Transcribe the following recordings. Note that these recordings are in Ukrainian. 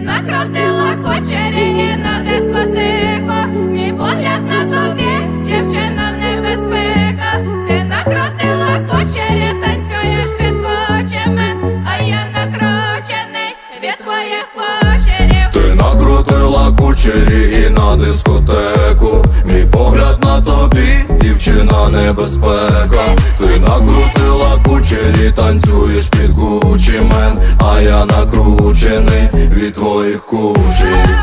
накрутила кучері і на дискотеку. Мій погляд на тобі, дівчина небезпека. Ти накрутила кучері, танцюєш під кучемен, а я накручений від твоїх кучерів. Ти накрутила кучері і на дискотеку. Мій погляд на тобі, дівчина небезпека. Ти накрутила кучері, танцюєш під кучемен, а я накручений від твоїх кучерів.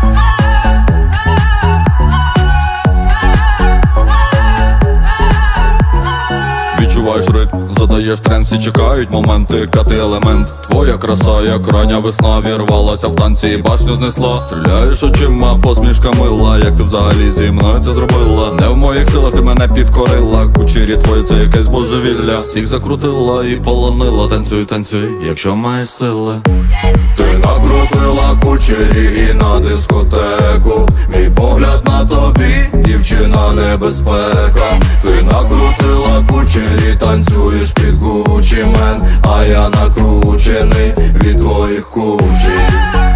Відчуваєш ритм, задаєш тренд, всі чекають моменти, п'ятий елемент. Твоя краса, як рання весна, вірвалася в танці і башню знесла. Стріляєш очима, посмішка мила, як ти взагалі зі мною це зробила. Не в моїх силах, ти мене підкорила. Кучері твої, це якесь божевілля. Всіх закрутила і полонила. Танцюй, танцюй, якщо маєш сили. Ти накрутила кучері і на дискотеку. Мій погляд на тобі, дівчина небезпека. Ти накрутила кучері, танцюєш під кучемен, а я накручений від твоїх кучерів.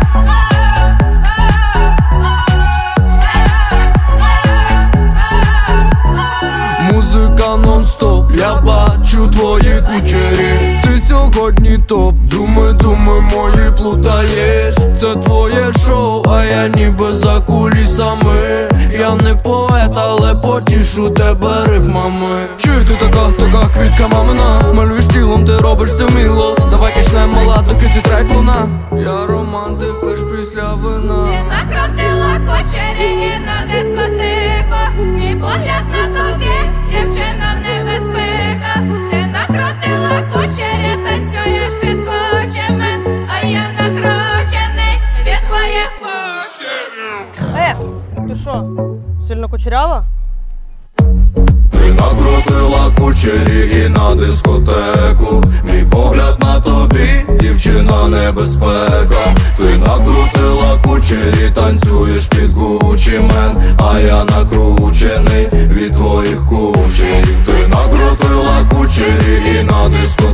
Музика нон-стоп, я бачу твої кучері. Ти сьогодні топ, думи мої плутаєш. Це твоє шоу, а я ніби за кулісами. Я не поет, але потішу тебе рифмами. Чи ти така квітка мамина? Малюєш тілом, ти робиш це вміло. Давай качнем, мала, доки ці трек луна. Я романтик лиш після вина. Ти накрутила кучері і на дискотеку. Мій погляд на тобі, дівчина небезпека. Ти накрутила кучері, танцюєш під кучемен, а я накручений від твоїх кучерів. Ти що, сильно кучерява? Ти накрутила кучері і на дискотеку. Мій погляд на тобі, дівчина небезпека. Ти накрутила кучері, танцюєш під кучемен, а я накручений від твоїх кучерів. Ти накрутила кучері і на дискотеку.